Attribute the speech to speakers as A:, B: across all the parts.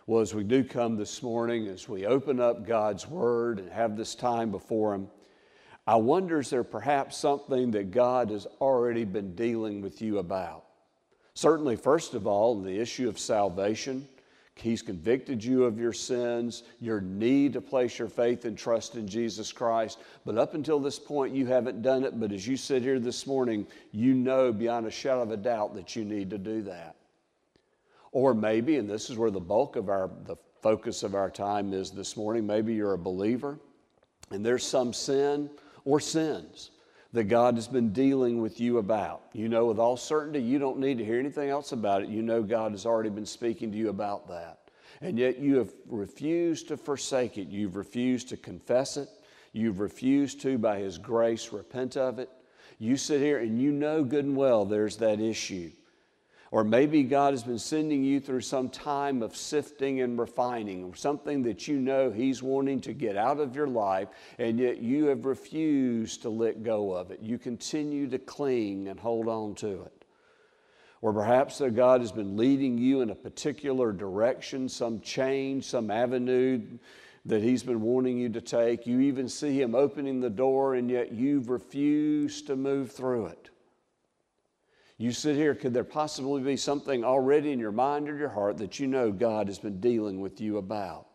A: Well, as we do come this morning, as we open up God's Word and have this time before Him, I wonder, is there perhaps something that God has already been dealing with you about? Certainly, first of all, the issue of salvation. He's convicted you of your sins, your need to place your faith and trust in Jesus Christ. But up until this point, you haven't done it. But as you sit here this morning, you know beyond a shadow of a doubt that you need to do that. Or maybe, and this is where the bulk of the focus of our time is this morning, maybe you're a believer and there's some sin or sins that God has been dealing with you about. You know with all certainty you don't need to hear anything else about it. You know God has already been speaking to you about that. And yet you have refused to forsake it. You've refused to confess it. You've refused to, by His grace, repent of it. You sit here and you know good and well there's that issue. Or maybe God has been sending you through some time of sifting and refining, something that you know He's wanting to get out of your life, and yet you have refused to let go of it. You continue to cling and hold on to it. Or perhaps that God has been leading you in a particular direction, some change, some avenue that He's been wanting you to take. You even see Him opening the door, and yet you've refused to move through it. You sit here, could there possibly be something already in your mind or your heart that you know God has been dealing with you about?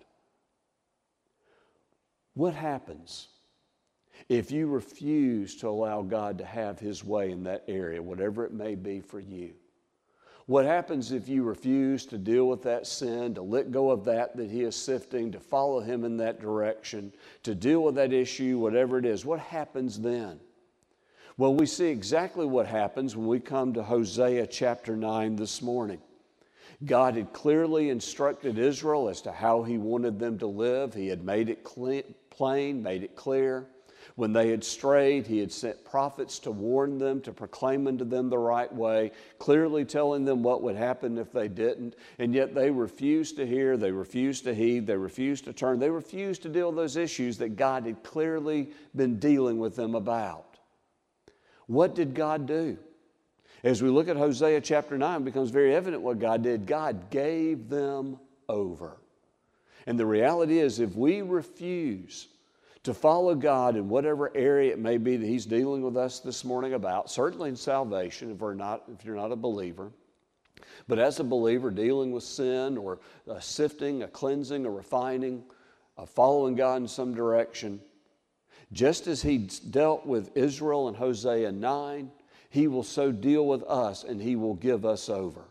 A: What happens if you refuse to allow God to have His way in that area, whatever it may be for you? What happens if you refuse to deal with that sin, to let go of that He is sifting, to follow Him in that direction, to deal with that issue, whatever it is? What happens then? Well, we see exactly what happens when we come to Hosea chapter 9 this morning. God had clearly instructed Israel as to how He wanted them to live. He had made it plain, made it clear. When they had strayed, He had sent prophets to warn them, to proclaim unto them the right way, clearly telling them what would happen if they didn't. And yet they refused to hear, they refused to heed, they refused to turn, they refused to deal with those issues that God had clearly been dealing with them about. What did God do? As we look at Hosea chapter 9, it becomes very evident what God did. God gave them over. And the reality is, if we refuse to follow God in whatever area it may be that He's dealing with us this morning about, certainly in salvation, if you're not a believer, but as a believer dealing with sin or a sifting, a cleansing, a refining, a following God in some direction, just as He dealt with Israel in Hosea 9, He will so deal with us and He will give us over.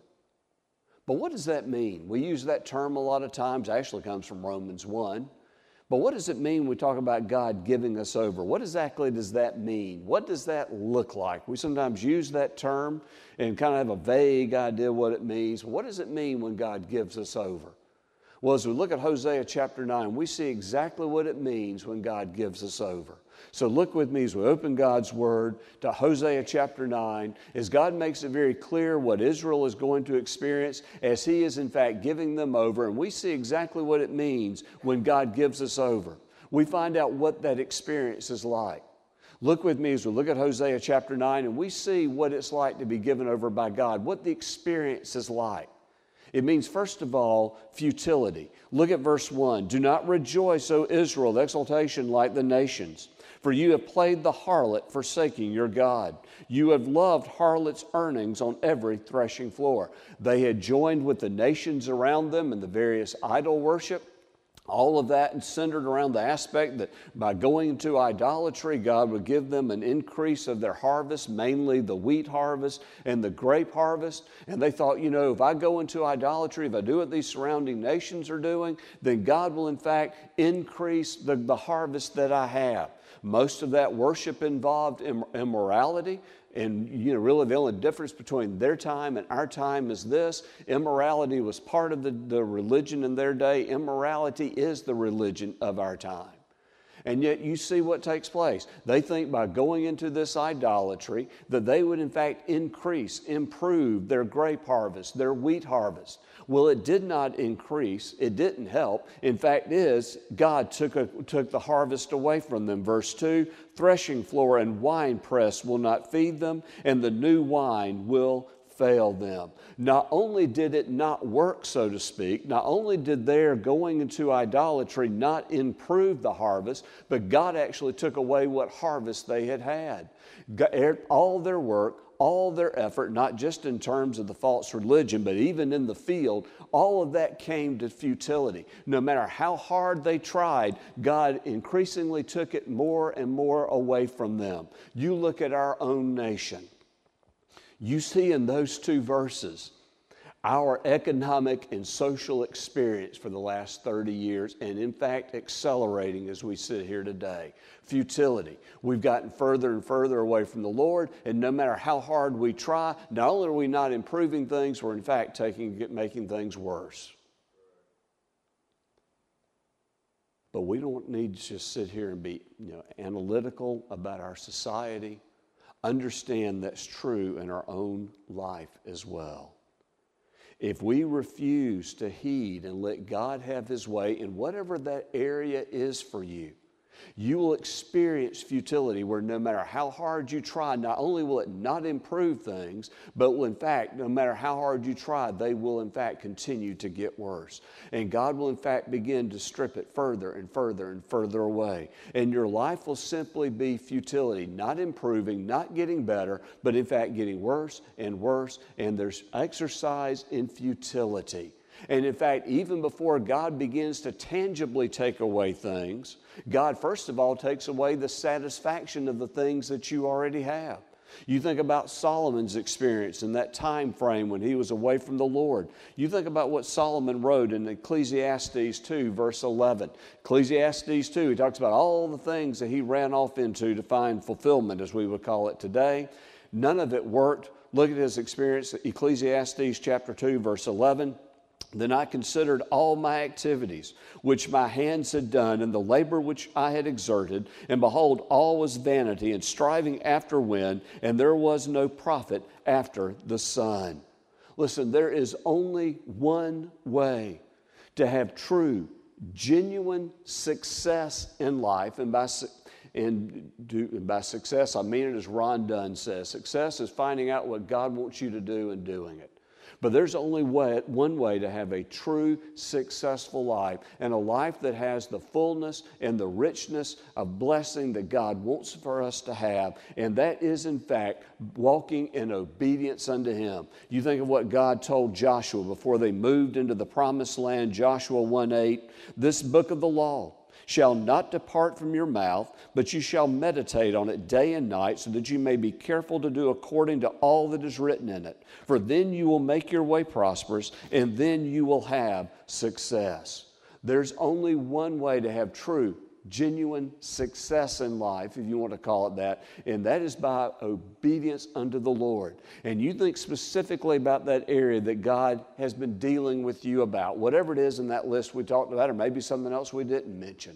A: But what does that mean? We use that term a lot of times. It actually comes from Romans 1. But what does it mean when we talk about God giving us over? What exactly does that mean? What does that look like? We sometimes use that term and kind of have a vague idea what it means. What does it mean when God gives us over? Well, as we look at Hosea chapter 9, we see exactly what it means when God gives us over. So look with me as we open God's Word to Hosea chapter 9, as God makes it very clear what Israel is going to experience as He is in fact giving them over. And we see exactly what it means when God gives us over. We find out what that experience is like. Look with me as we look at Hosea chapter 9, and we see what it's like to be given over by God, what the experience is like. It means, first of all, futility. Look at verse 1. Do not rejoice, O Israel, the exaltation like the nations. For you have played the harlot, forsaking your God. You have loved harlots' earnings on every threshing floor. They had joined with the nations around them in the various idol worship. All of that centered around the aspect that by going into idolatry, God would give them an increase of their harvest, mainly the wheat harvest and the grape harvest. And they thought, if I go into idolatry, if I do what these surrounding nations are doing, then God will in fact increase the harvest that I have. Most of that worship involved immorality. And really the only difference between their time and our time is this: immorality was part of the religion in their day. Immorality is the religion of our time. And yet you see what takes place. They think by going into this idolatry that they would in fact improve their grape harvest, their wheat harvest. Well, it did not increase. It didn't help. In fact, God took the harvest away from them. Verse 2, threshing floor and wine press will not feed them, and the new wine will fail them. Not only did it not work, so to speak, not only did their going into idolatry not improve the harvest, but God actually took away what harvest they had had. All their work, all their effort, not just in terms of the false religion, but even in the field, all of that came to futility. No matter how hard they tried, God increasingly took it more and more away from them. You look at our own nation. You see in those two verses our economic and social experience for the last 30 years, and in fact accelerating as we sit here today. Futility. We've gotten further and further away from the Lord, and no matter how hard we try, not only are we not improving things, we're in fact making things worse. But we don't need to just sit here and be analytical about our society. Understand that's true in our own life as well. If we refuse to heed and let God have His way in whatever that area is for you, you will experience futility where no matter how hard you try, not only will it not improve things, but will in fact, no matter how hard you try, they will in fact continue to get worse. And God will in fact begin to strip it further and further and further away. And your life will simply be futility, not improving, not getting better, but in fact getting worse and worse. And there's exercise in futility. And in fact, even before God begins to tangibly take away things, God first of all takes away the satisfaction of the things that you already have. You think about Solomon's experience in that time frame when he was away from the Lord. You think about what Solomon wrote in Ecclesiastes 2, verse 11. Ecclesiastes 2, he talks about all the things that he ran off into to find fulfillment, as we would call it today. None of it worked. Look at his experience, Ecclesiastes chapter 2, verse 11. Then I considered all my activities, which my hands had done, and the labor which I had exerted, and behold, all was vanity and striving after wind, and there was no profit after the sun. Listen, there is only one way to have true, genuine success in life, and by success, I mean it as Ron Dunn says. Success is finding out what God wants you to do and doing it. But there's only one way to have a true, successful life, and a life that has the fullness and the richness of blessing that God wants for us to have, and that is, in fact, walking in obedience unto Him. You think of what God told Joshua before they moved into the promised land, Joshua 1:8, this book of the law shall not depart from your mouth, but you shall meditate on it day and night, so that you may be careful to do according to all that is written in it. For then you will make your way prosperous, and then you will have success. There's only one way to have true, genuine success in life, if you want to call it that, and that is by obedience unto the Lord. And you think specifically about that area that God has been dealing with you about, whatever it is in that list we talked about, or maybe something else we didn't mention.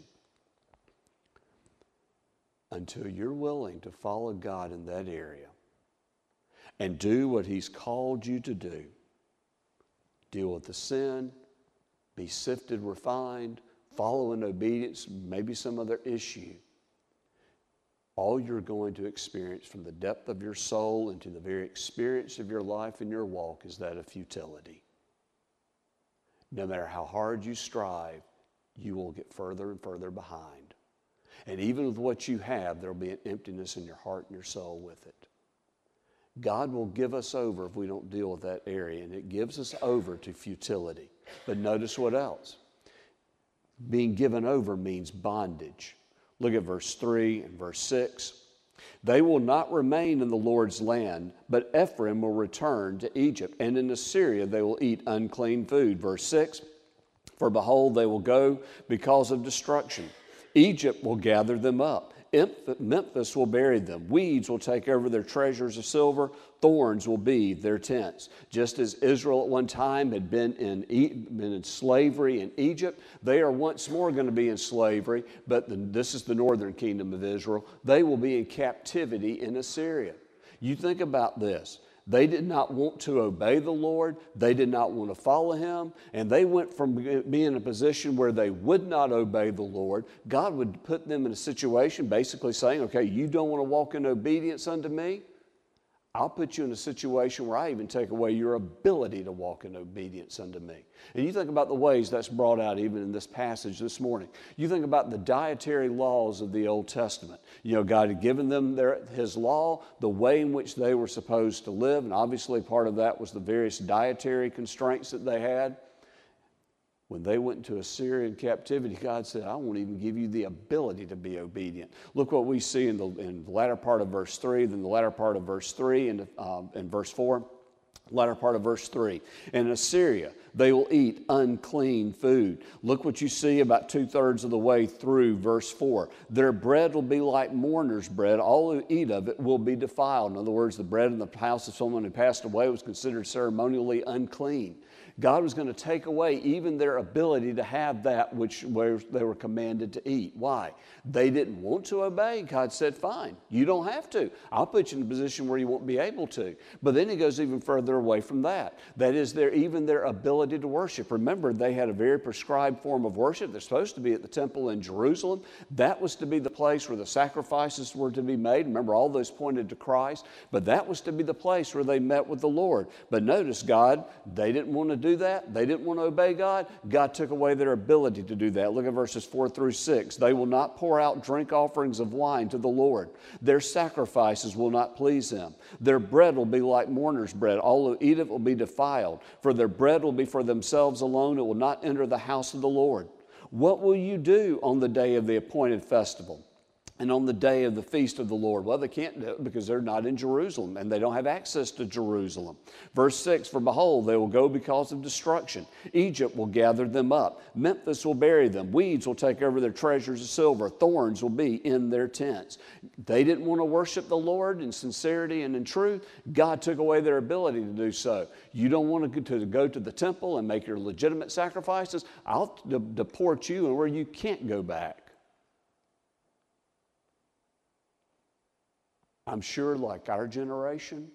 A: Until you're willing to follow God in that area and do what He's called you to do, deal with the sin, be sifted, refined, follow in obedience, maybe some other issue, all you're going to experience from the depth of your soul into the very experience of your life and your walk is that of futility. No matter how hard you strive, you will get further and further behind. And even with what you have, there will be an emptiness in your heart and your soul with it. God will give us over if we don't deal with that area, and it gives us over to futility. But notice what else? Being given over means bondage. Look at verse 3 and verse 6. They will not remain in the Lord's land, but Ephraim will return to Egypt, and in Assyria they will eat unclean food. Verse 6, for behold, they will go because of destruction. Egypt will gather them up. Memphis will bury them. Weeds will take over their treasures of silver. Thorns will be their tents. Just as Israel at one time had been in slavery in Egypt, they are once more going to be in slavery, but this is the northern kingdom of Israel. They will be in captivity in Assyria. You think about this. They did not want to obey the Lord. They did not want to follow Him. And they went from being in a position where they would not obey the Lord. God would put them in a situation basically saying, okay, you don't want to walk in obedience unto me? I'll put you in a situation where I even take away your ability to walk in obedience unto me. And you think about the ways that's brought out even in this passage this morning. You think about the dietary laws of the Old Testament. You know, God had given them His law, the way in which they were supposed to live, and obviously part of that was the various dietary constraints that they had. When they went into Assyrian captivity, God said, I won't even give you the ability to be obedient. Look what we see in the latter part of verse 3, then the latter part of verse 3 and verse 4. Latter part of verse 3. In Assyria, they will eat unclean food. Look what you see about 2/3 of the way through verse 4. Their bread will be like mourner's bread. All who eat of it will be defiled. In other words, the bread in the house of someone who passed away was considered ceremonially unclean. God was going to take away even their ability to have that which they were commanded to eat. Why? They didn't want to obey. God said, fine, you don't have to. I'll put you in a position where you won't be able to. But then he goes even further away from that. That is, even their ability to worship. Remember, they had a very prescribed form of worship. They're supposed to be at the temple in Jerusalem. That was to be the place where the sacrifices were to be made. Remember, all those pointed to Christ. But that was to be the place where they met with the Lord. But notice, they didn't want to do that. They didn't want to obey God. God took away their ability to do that. Look at verses 4 through 6. They will not pour out drink offerings of wine to the Lord. Their sacrifices will not please Him. Their bread will be like mourner's bread. All who eat it will be defiled. For their bread will be for themselves alone. It will not enter the house of the Lord. What will you do on the day of the appointed festival? And on the day of the feast of the Lord? Well, they can't do it because they're not in Jerusalem and they don't have access to Jerusalem. Verse 6, for behold, they will go because of destruction. Egypt will gather them up. Memphis will bury them. Weeds will take over their treasures of silver. Thorns will be in their tents. They didn't want to worship the Lord in sincerity and in truth. God took away their ability to do so. You don't want to go to the temple and make your legitimate sacrifices. I'll deport you and where you can't go back. I'm sure, like our generation,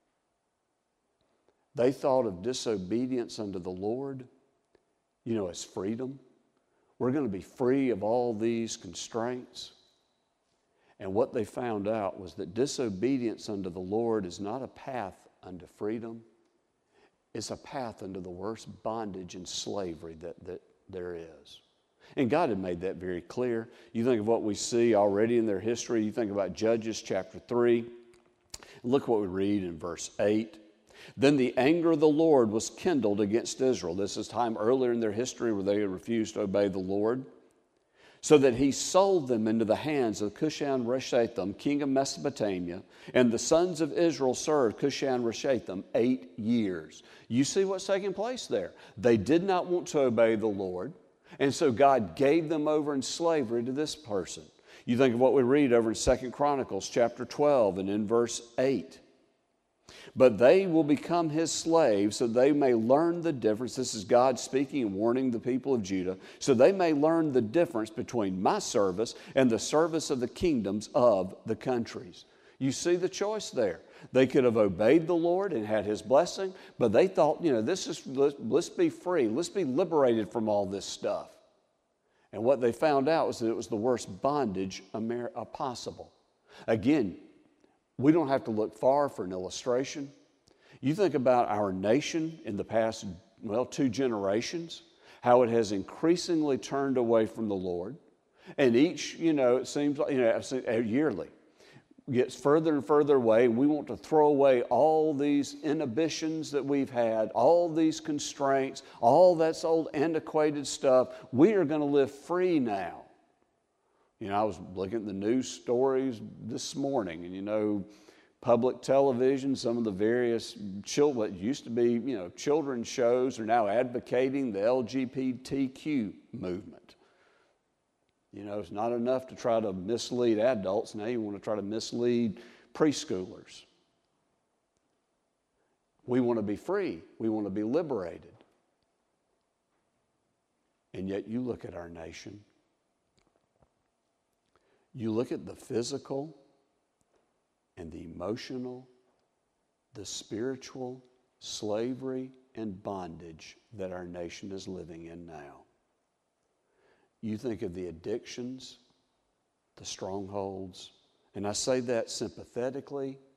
A: they thought of disobedience unto the Lord, as freedom. We're going to be free of all these constraints. And what they found out was that disobedience unto the Lord is not a path unto freedom. It's a path unto the worst bondage and slavery that there is. And God had made that very clear. You think of what we see already in their history. You think about Judges chapter 3. Look what we read in verse 8. Then the anger of the Lord was kindled against Israel. This is time earlier in their history where they had refused to obey the Lord. So that He sold them into the hands of Cushan-Rishathaim, king of Mesopotamia. And the sons of Israel served Cushan-Rishathaim 8 years. You see what's taking place there. They did not want to obey the Lord. And so God gave them over in slavery to this person. You think of what we read over in 2 Chronicles chapter 12 and in verse 8. But they will become His slaves so they may learn the difference. This is God speaking and warning the people of Judah. So they may learn the difference between my service and the service of the kingdoms of the countries. You see the choice there. They could have obeyed the Lord and had His blessing, but they thought, let's be free. Let's be liberated from all this stuff. And what they found out was that it was the worst bondage possible. Again, we don't have to look far for an illustration. You think about our nation in the past, 2 generations, how it has increasingly turned away from the Lord. And each, it seems like, yearly, gets further and further away. We want to throw away all these inhibitions that we've had, all these constraints, all that's old antiquated stuff. We are going to live free now. I was looking at the news stories this morning, and public television, some of the various what used to be, children's shows are now advocating the LGBTQ movement. It's not enough to try to mislead adults. Now you want to try to mislead preschoolers. We want to be free. We want to be liberated. And yet you look at our nation. You look at the physical and the emotional, the spiritual slavery and bondage that our nation is living in now. You think of the addictions, the strongholds, and I say that sympathetically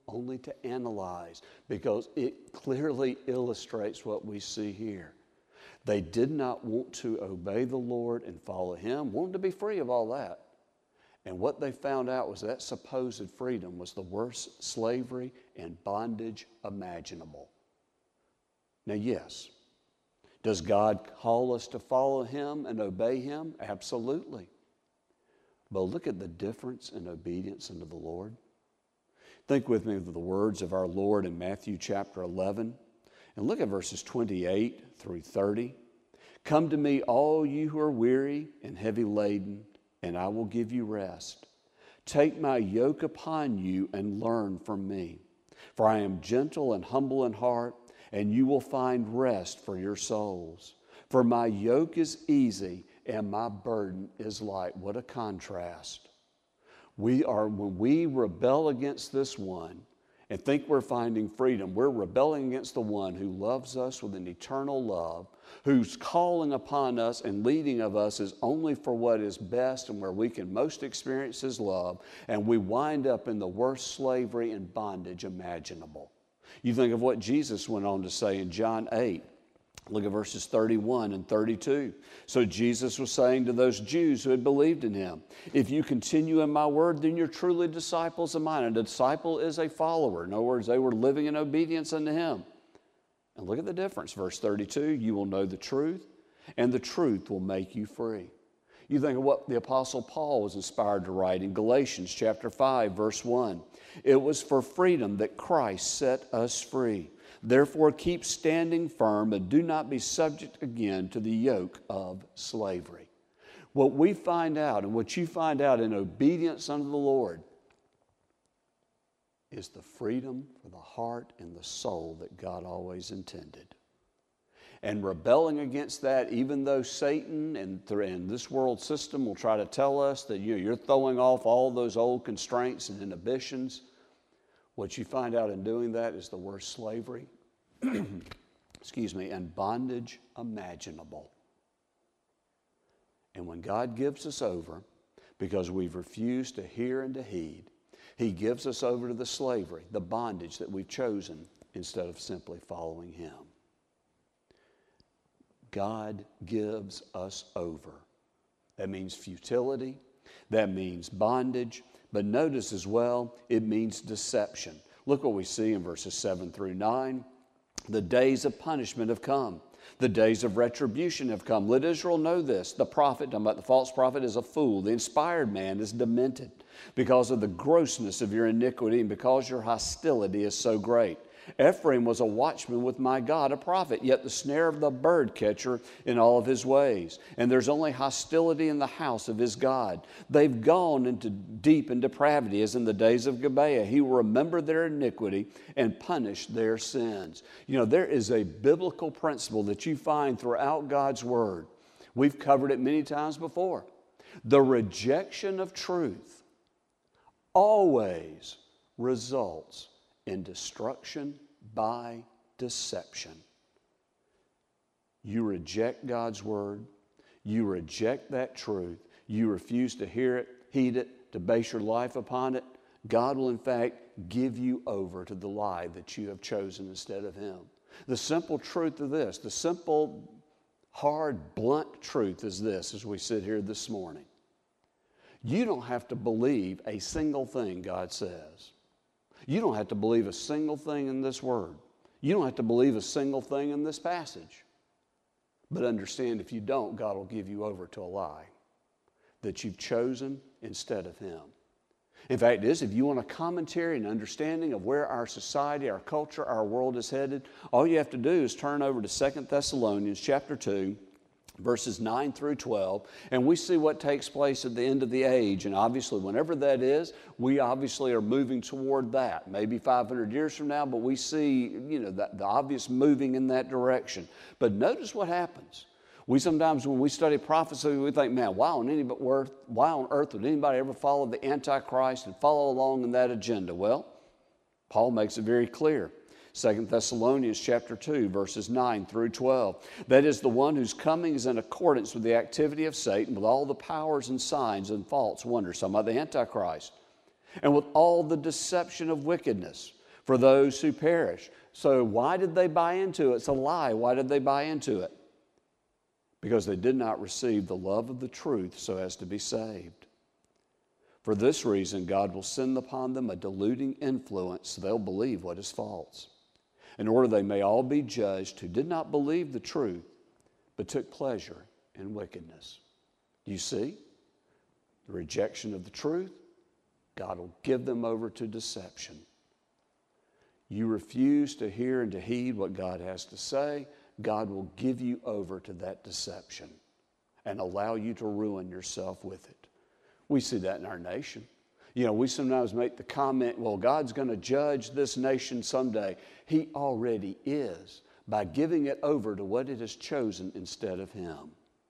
A: only to analyze, because it clearly illustrates what we see here. They did not want to obey the Lord and follow Him, wanted to be free of all that. And what they found out was that supposed freedom was the worst slavery and bondage imaginable. Now, yes, does God call us to follow Him and obey Him? Absolutely. But look at the difference in obedience unto the Lord. Think with me of the words of our Lord in Matthew chapter 11. And look at verses 28 through 30. Come to me, all you who are weary and heavy laden, and I will give you rest. Take my yoke upon you and learn from me. For I am gentle and humble in heart, and you will find rest for your souls. For my yoke is easy and my burden is light. What a contrast. When we rebel against this one and think we're finding freedom, we're rebelling against the one who loves us with an eternal love, whose calling upon us and leading of us is only for what is best and where we can most experience His love, and we wind up in the worst slavery and bondage imaginable. You think of what Jesus went on to say in John 8. Look at verses 31 and 32. So Jesus was saying to those Jews who had believed in Him, if you continue in my word, then you're truly disciples of mine. And a disciple is a follower. In other words, they were living in obedience unto Him. And look at the difference. Verse 32, you will know the truth, and the truth will make you free. You think of what the Apostle Paul was inspired to write in Galatians chapter 5, verse 1. It was for freedom that Christ set us free. Therefore, keep standing firm and do not be subject again to the yoke of slavery. What we find out and what you find out in obedience unto the Lord is the freedom for the heart and the soul that God always intended. And rebelling against that, even though Satan and this world system will try to tell us that you're throwing off all those old constraints and inhibitions, what you find out in doing that is the worst slavery, and bondage imaginable. And when God gives us over, because we've refused to hear and to heed, He gives us over to the slavery, the bondage that we've chosen instead of simply following Him. God gives us over. That means futility. That means bondage. But notice as well, it means deception. Look what we see in verses 7 through 9. The days of punishment have come. The days of retribution have come. Let Israel know this. The prophet, talking about the false prophet, is a fool. The inspired man is demented because of the grossness of your iniquity and because your hostility is so great. Ephraim was a watchman with my God, a prophet, yet the snare of the bird catcher in all of his ways. And there's only hostility in the house of his God. They've gone into deep in depravity as in the days of Gibeah. He will remember their iniquity and punish their sins. You know, there is a biblical principle that you find throughout God's Word. We've covered it many times before. The rejection of truth always results in destruction by deception. You reject God's Word. You reject that truth. You refuse to hear it, heed it, to base your life upon it. God will in fact give you over to the lie that you have chosen instead of Him. The simple truth of this, the simple, hard, blunt truth is this as we sit here this morning. You don't have to believe a single thing God says. You don't have to believe a single thing in this word. You don't have to believe a single thing in this passage. But understand, if you don't, God will give you over to a lie that you've chosen instead of Him. In fact, it is, if you want a commentary and understanding of where our society, our culture, our world is headed, all you have to do is turn over to 2 Thessalonians chapter 2, verses 9 through 12, and we see what takes place at the end of the age. And obviously, whenever that is, we obviously are moving toward that. Maybe 500 years from now, but we see, the obvious moving in that direction. But notice what happens. We sometimes, when we study prophecy, we think, man, why on earth would anybody ever follow the Antichrist and follow along in that agenda? Well, Paul makes it very clear. 2 Thessalonians chapter 2, verses 9 through 12. That is, the one whose coming is in accordance with the activity of Satan, with all the powers and signs and false wonders, talking about the Antichrist, and with all the deception of wickedness, for those who perish. So why did they buy into it? It's a lie. Why did they buy into it? Because they did not receive the love of the truth so as to be saved. For this reason, God will send upon them a deluding influence so they'll believe what is false, in order they may all be judged who did not believe the truth, but took pleasure in wickedness. You see, the rejection of the truth, God will give them over to deception. You refuse to hear and to heed what God has to say, God will give you over to that deception and allow you to ruin yourself with it. We see that in our nation. You know, we sometimes make the comment, well, God's going to judge this nation someday. He already is by giving it over to what it has chosen instead of Him.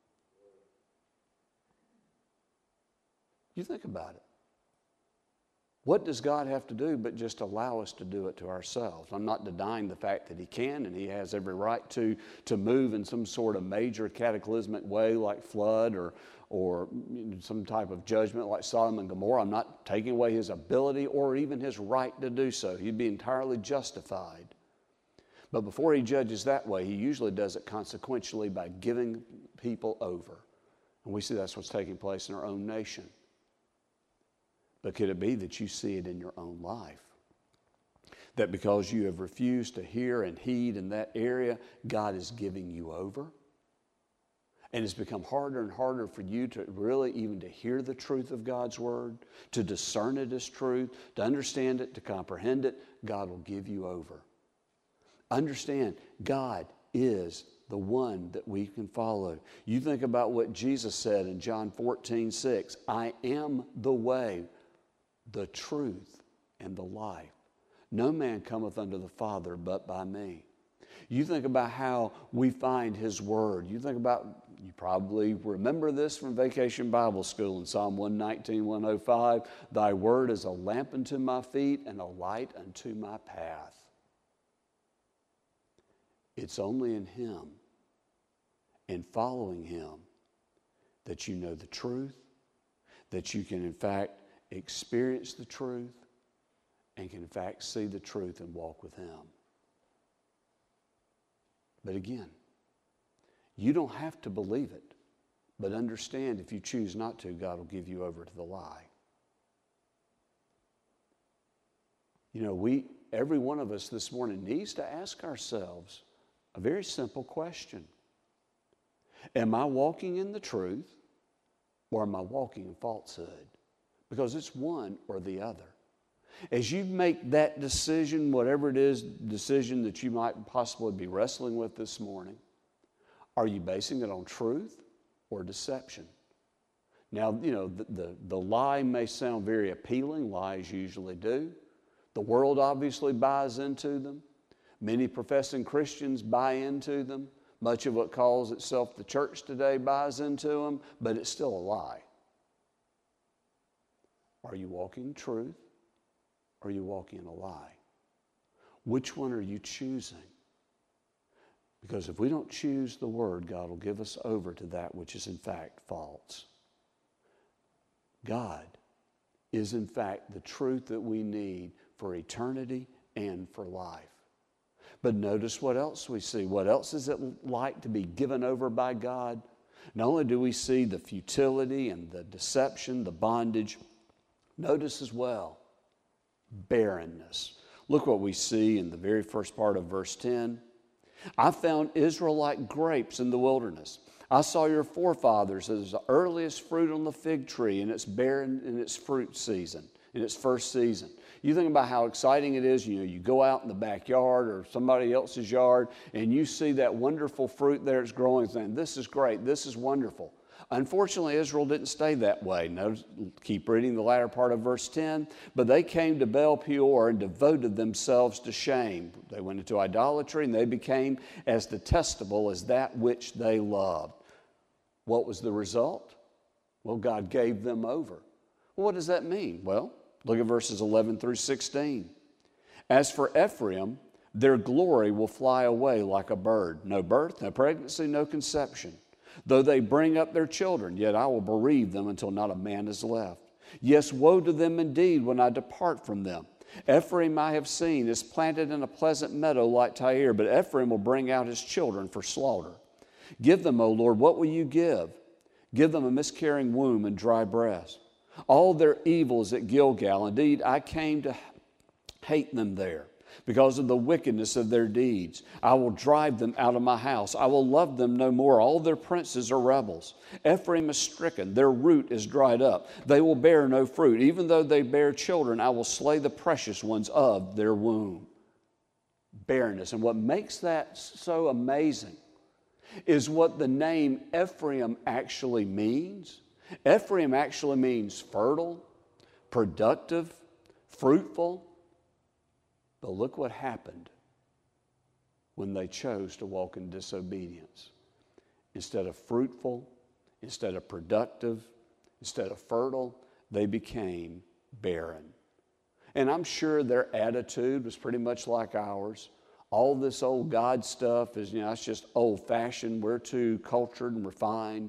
A: You think about it. What does God have to do but just allow us to do it to ourselves? I'm not denying the fact that He can, and He has every right to move in some sort of major cataclysmic way like flood or some type of judgment like Sodom and Gomorrah. I'm not taking away His ability or even His right to do so. He'd be entirely justified. But before He judges that way, He usually does it consequentially by giving people over. And we see that's what's taking place in our own nation. But could it be that you see it in your own life? That because you have refused to hear and heed in that area, God is giving you over? And it's become harder and harder for you to really even to hear the truth of God's Word, to discern it as truth, to understand it, to comprehend it. God will give you over. Understand, God is the one that we can follow. You think about what Jesus said in John 14:6. I am the way, the truth, and the life. No man cometh unto the Father but by me. You think about how we find His Word. You think about, you probably remember this from Vacation Bible School in Psalm 119, 105. Thy Word is a lamp unto my feet and a light unto my path. It's only in Him and following Him that you know the truth, that you can in fact experience the truth, and can in fact see the truth and walk with Him. But again, you don't have to believe it, but understand if you choose not to, God will give you over to the lie. You know, every one of us this morning needs to ask ourselves a very simple question. Am I walking in the truth, or am I walking in falsehood? Because it's one or the other. As you make that decision, whatever it is, decision that you might possibly be wrestling with this morning, are you basing it on truth or deception? Now, you know, the lie may sound very appealing. Lies usually do. The world obviously buys into them. Many professing Christians buy into them. Much of what calls itself the church today buys into them, but it's still a lie. Are you walking truth, or are you walking in a lie? Which one are you choosing? Because if we don't choose the Word, God will give us over to that which is in fact false. God is in fact the truth that we need for eternity and for life. But notice what else we see. What else is it like to be given over by God? Not only do we see the futility and the deception, the bondage, notice as well barrenness. Look what we see in the very first part of verse 10. I found Israel like grapes in the wilderness. I saw your forefathers as the earliest fruit on the fig tree in its barren in its fruit season, in its first season. You think about how exciting it is, you go out in the backyard or somebody else's yard and you see that wonderful fruit there it's growing, saying, this is great, this is wonderful. Unfortunately, Israel didn't stay that way. Notice, keep reading the latter part of verse 10. But they came to Baal Peor and devoted themselves to shame. They went into idolatry and they became as detestable as that which they loved. What was the result? Well, God gave them over. Well, what does that mean? Well, look at verses 11 through 16. As for Ephraim, their glory will fly away like a bird. No birth, no pregnancy, no conception. Though they bring up their children, yet I will bereave them until not a man is left. Yes, woe to them indeed when I depart from them. Ephraim I have seen is planted in a pleasant meadow like Tyre, but Ephraim will bring out his children for slaughter. Give them, O Lord, what will you give? Give them a miscarrying womb and dry breast. All their evils at Gilgal. Indeed, I came to hate them there because of the wickedness of their deeds. I will drive them out of my house. I will love them no more. All their princes are rebels. Ephraim is stricken. Their root is dried up. They will bear no fruit. Even though they bear children, I will slay the precious ones of their womb. Barrenness. And what makes that so amazing is what the name Ephraim actually means. Ephraim actually means fertile, productive, fruitful. But look what happened when they chose to walk in disobedience. Instead of fruitful, instead of productive, instead of fertile, they became barren. And I'm sure their attitude was pretty much like ours. All this old God stuff is, it's just old-fashioned. We're too cultured and refined.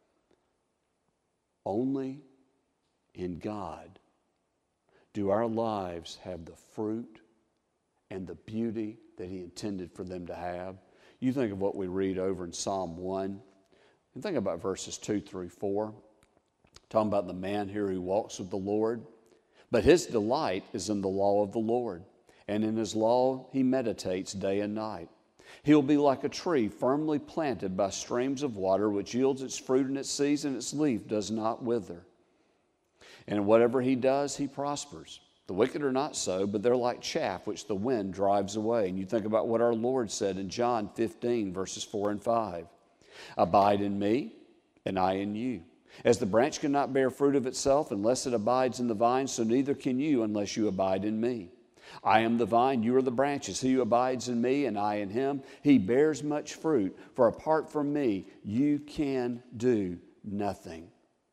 A: Only in God do our lives have the fruit and the beauty that He intended for them to have. You think of what we read over in Psalm 1, and think about verses 2 through 4, talking about the man here who walks with the Lord. But his delight is in the law of the Lord, and in His law he meditates day and night. He will be like a tree firmly planted by streams of water, which yields its fruit in its season, its leaf does not wither. And whatever he does, he prospers. The wicked are not so, but they're like chaff which the wind drives away. And you think about what our Lord said in John 15, verses 4 and 5. Abide in me, and I in you. As the branch cannot bear fruit of itself unless it abides in the vine, so neither can you unless you abide in me. I am the vine, you are the branches. He who abides in me and I in him, he bears much fruit. For apart from me, you can do nothing.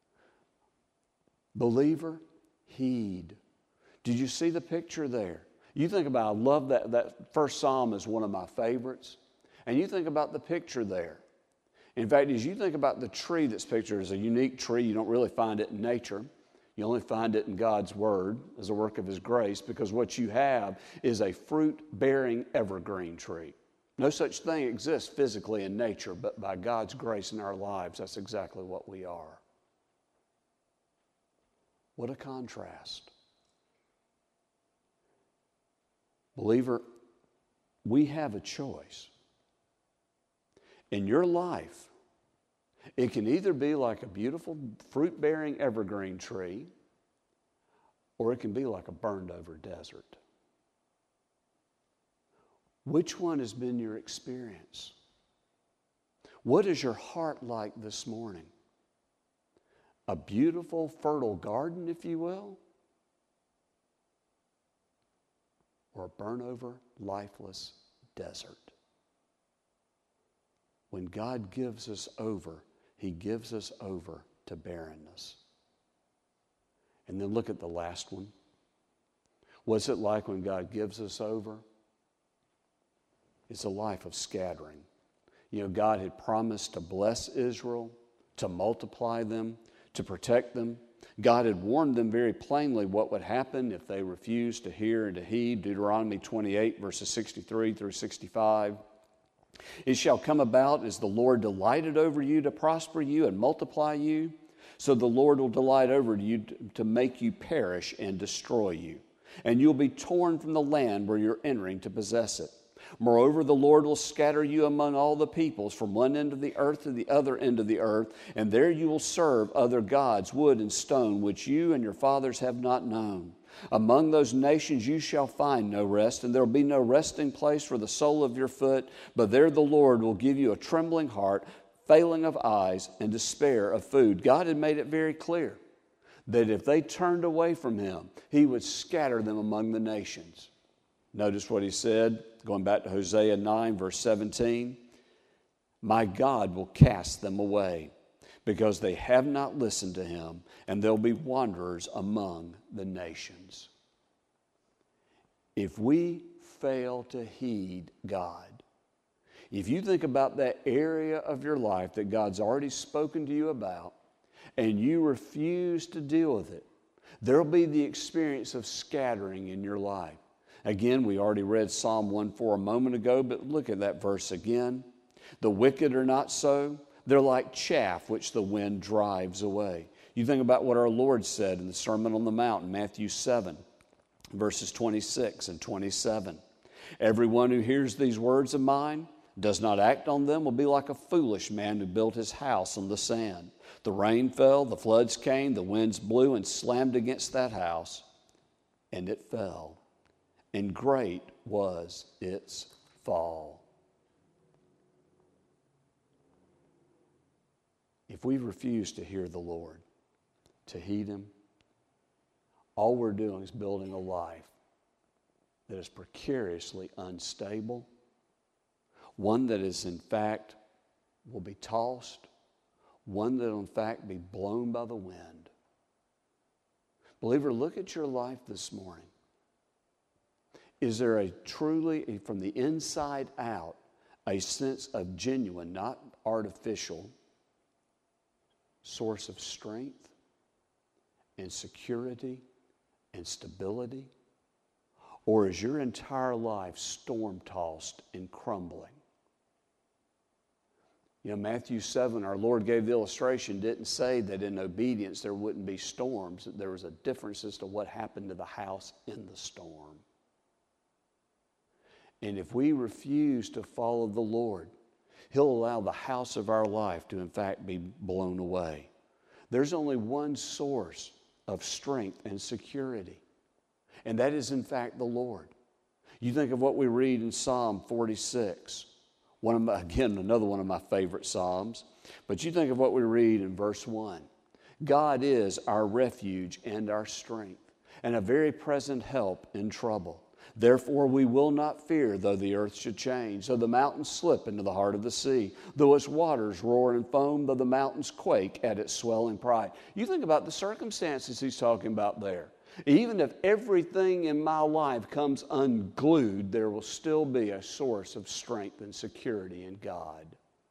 A: Believer, heed. Did you see the picture there? You think about, I love that first psalm is one of my favorites. And you think about the picture there. In fact, as you think about the tree that's pictured as a unique tree, you don't really find it in nature. You only find it in God's Word as a work of His grace, because what you have is a fruit-bearing evergreen tree. No such thing exists physically in nature, but by God's grace in our lives, that's exactly what we are. What a contrast. Believer, we have a choice. In your life, it can either be like a beautiful fruit-bearing evergreen tree, or it can be like a burned-over desert. Which one has been your experience? What is your heart like this morning? A beautiful, fertile garden, if you will? Or a burnt-over, lifeless desert? When God gives us over, He gives us over to barrenness. And then look at the last one. What's it like when God gives us over? It's a life of scattering. God had promised to bless Israel, to multiply them, to protect them. God had warned them very plainly what would happen if they refused to hear and to heed. Deuteronomy 28, verses 63 through 65. It shall come about as the Lord delighted over you to prosper you and multiply you, so the Lord will delight over you to make you perish and destroy you. And you'll be torn from the land where you're entering to possess it. Moreover, the Lord will scatter you among all the peoples from one end of the earth to the other end of the earth, and there you will serve other gods, wood and stone, which you and your fathers have not known. Among those nations you shall find no rest, and there will be no resting place for the sole of your foot, but there the Lord will give you a trembling heart, failing of eyes, and despair of food. God had made it very clear that if they turned away from Him, He would scatter them among the nations. Notice what He said, going back to Hosea 9, verse 17. My God will cast them away, because they have not listened to Him, and they'll be wanderers among the nations. If we fail to heed God, if you think about that area of your life that God's already spoken to you about, and you refuse to deal with it, There will be the experience of scattering in your life. Again, we already read Psalm 1:4 a moment ago, but look at that verse again. The wicked are not so. They're like chaff which the wind drives away. You think about what our Lord said in the Sermon on the Mount in Matthew 7, verses 26 and 27. Everyone who hears these words of mine, does not act on them, will be like a foolish man who built his house on the sand. The rain fell, the floods came, the winds blew and slammed against that house, and it fell. And great was its fall. If we refuse to hear the Lord, to heed Him, all we're doing is building a life that is precariously unstable, one that is in fact will be tossed, one that will in fact be blown by the wind. Believer, look at your life this morning. Is there a truly, from the inside out, a sense of genuine, not artificial, source of strength and security and stability? Or is your entire life storm-tossed and crumbling? You know, Matthew 7, our Lord gave the illustration, didn't say that in obedience there wouldn't be storms. There was a difference as to what happened to the house in the storm. And if we refuse to follow the Lord, He'll allow the house of our life to in fact be blown away. There's only one source of strength and security, and that is in fact the Lord. You think of what we read in Psalm 46, another one of my favorite Psalms, but you think of what we read in verse 1. God is our refuge and our strength, and a very present help in trouble. Therefore we will not fear, though the earth should change, though the mountains slip into the heart of the sea, though its waters roar and foam, though the mountains quake at its swelling pride. You think about the circumstances he's talking about there. Even if everything in my life comes unglued, there will still be a source of strength and security in God.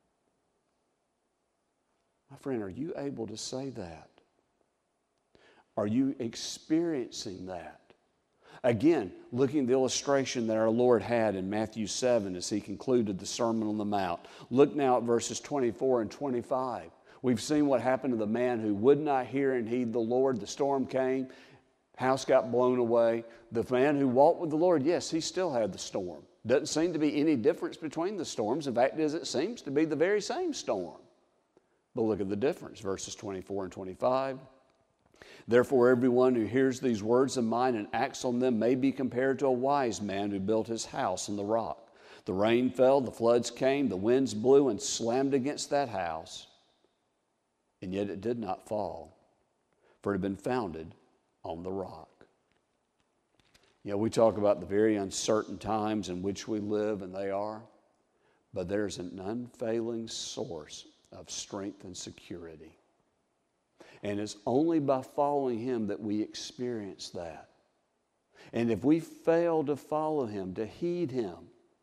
A: My friend, are you able to say that? Are you experiencing that? Again, looking at the illustration that our Lord had in Matthew 7 as He concluded the Sermon on the Mount. Look now at verses 24 and 25. We've seen what happened to the man who would not hear and heed the Lord. The storm came, house got blown away. The man who walked with the Lord, yes, he still had the storm. Doesn't seem to be any difference between the storms. In fact, it seems to be the very same storm. But look at the difference, verses 24 and 25. Therefore, everyone who hears these words of mine and acts on them may be compared to a wise man who built his house on the rock. The rain fell, the floods came, the winds blew and slammed against that house, and yet it did not fall, for it had been founded on the rock. You know, we talk about the very uncertain times in which we live, and they are, but there's an unfailing source of strength and security. And it's only by following Him that we experience that. And if we fail to follow Him, to heed Him,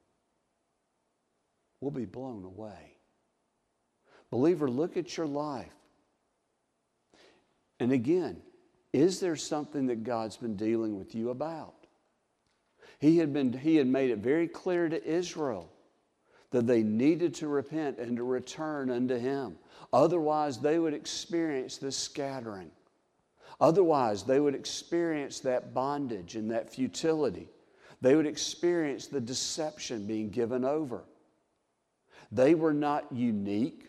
A: we'll be blown away. Believer, look at your life. And again, is there something that God's been dealing with you about? He had made it very clear to Israel that they needed to repent and to return unto Him. Otherwise, they would experience this scattering. Otherwise, they would experience that bondage and that futility. They would experience the deception being given over. They were not unique,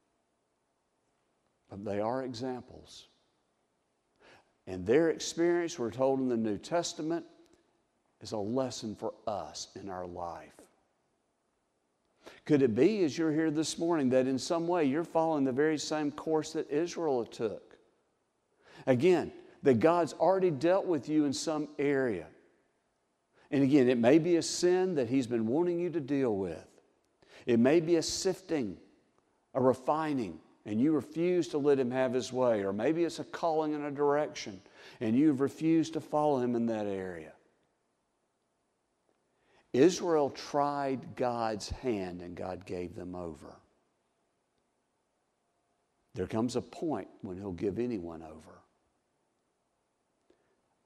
A: but they are examples. And their experience, we're told in the New Testament, is a lesson for us in our life. Could it be, as you're here this morning, that in some way you're following the very same course that Israel took? Again, that God's already dealt with you in some area. And again, it may be a sin that He's been wanting you to deal with. It may be a sifting, a refining, and you refuse to let Him have His way. Or maybe it's a calling in a direction, and you've refused to follow Him in that area. Israel tried God's hand and God gave them over. There comes a point when He'll give anyone over.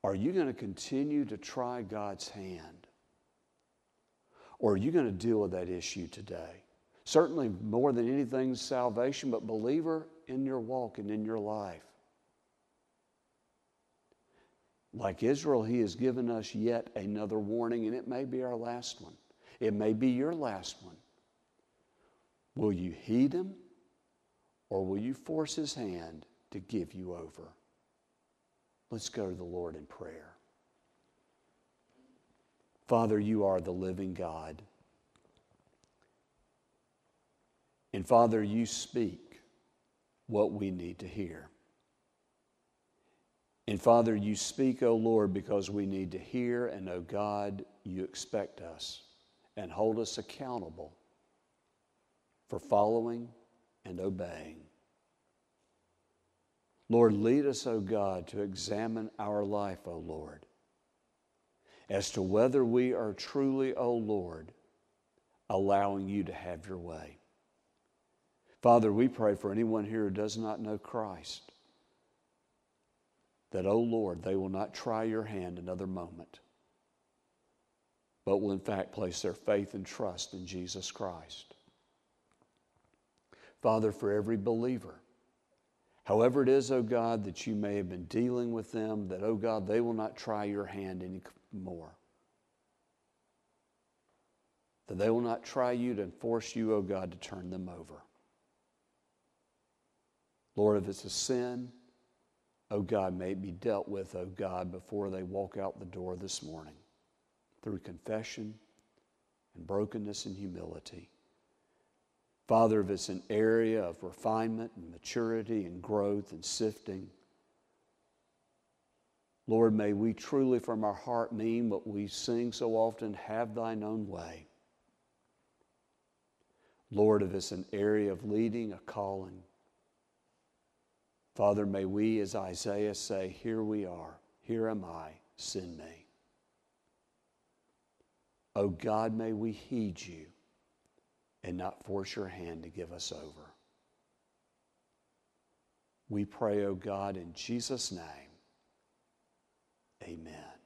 A: Are you going to continue to try God's hand? Or are you going to deal with that issue today? Certainly more than anything, salvation, but believer, in your walk and in your life. Like Israel, he has given us yet another warning, and it may be our last one. It may be your last one. Will you heed him, or will you force his hand to give you over? Let's go to the Lord in prayer. Father, you are the living God. And Father, you speak what we need to hear. And Father, you speak, O Lord, because we need to hear, and, O God, you expect us and hold us accountable for following and obeying. Lord, lead us, O God, to examine our life, O Lord, as to whether we are truly, O Lord, allowing you to have your way. Father, we pray for anyone here who does not know Christ, that, O Lord, they will not try your hand another moment, but will in fact place their faith and trust in Jesus Christ. Father, for every believer, however it is, O God, that you may have been dealing with them, that, O God, they will not try your hand anymore. That they will not try you to force you, O God, to turn them over. Lord, if it's a sin, O God, may it be dealt with, O God, before they walk out the door this morning through confession and brokenness and humility. Father, if it's an area of refinement and maturity and growth and sifting, Lord, may we truly from our heart mean what we sing so often, have thine own way. Lord, if it's an area of leading, a calling, Father, may we, as Isaiah say, here we are, here am I, send me. Oh God, may we heed you and not force your hand to give us over. We pray, oh God, in Jesus' name, amen.